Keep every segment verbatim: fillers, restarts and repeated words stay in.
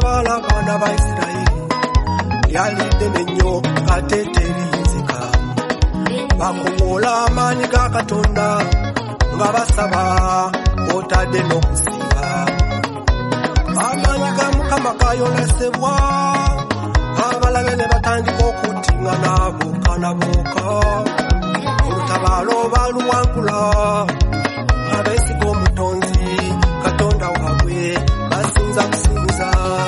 tabala bana ba Isiraeli yali denenyo kateteri nzika bakomola amani ga Katonda nga basaba otadde n'okusiba amani ga Mukama gayolesebwa abalabe ne batandika okutinga n'abuuka n'abuuka olutabaalo baluwangula abeesiga omutonzi Katonda waabwe basinza kusinza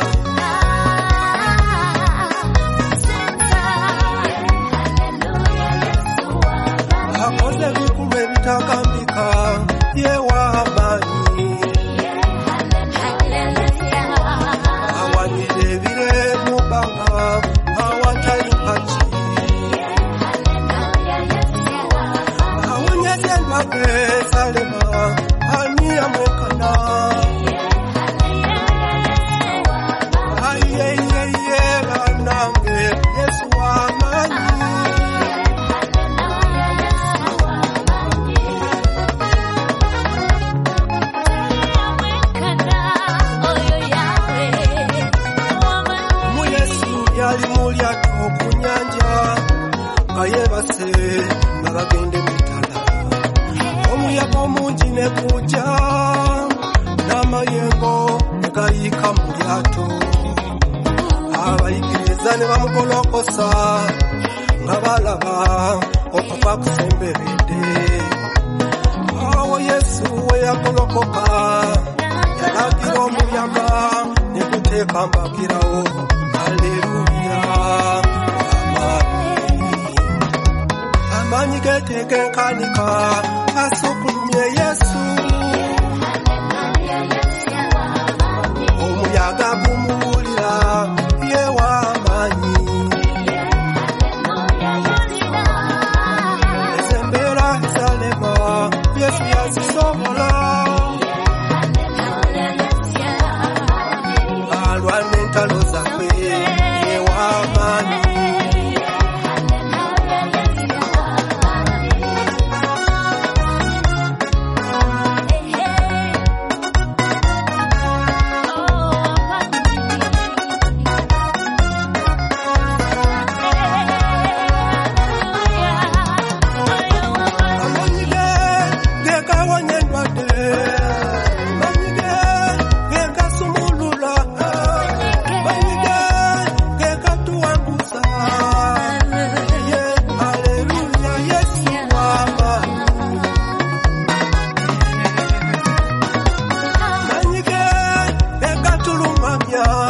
akoze ebikulu ebitakambika yewa amaanyi awanyire ebire mu bbanga awatali mpaki awonyeze endwadde ezalema ani amwekana ayeyeye banange Yesu w'amaanyi yali mulyato ku nyanja nga yeebase nga bagende mu ttala omuyaga omungi ne gujja n'amayengo ne gayiika mu lyato abayigiriza ne bamugolokosa nga balaba okuva kusemberedde awo Yesu we yagolokoka yalagira omuyamba ne guteeka mbagirawo Hallelujah, amani geteke kanika asukumye Yesu omuyaga kumulira yewa amani esembera esalema Yesu yazisobola alwane entalo zakwe yewa amani Yeah.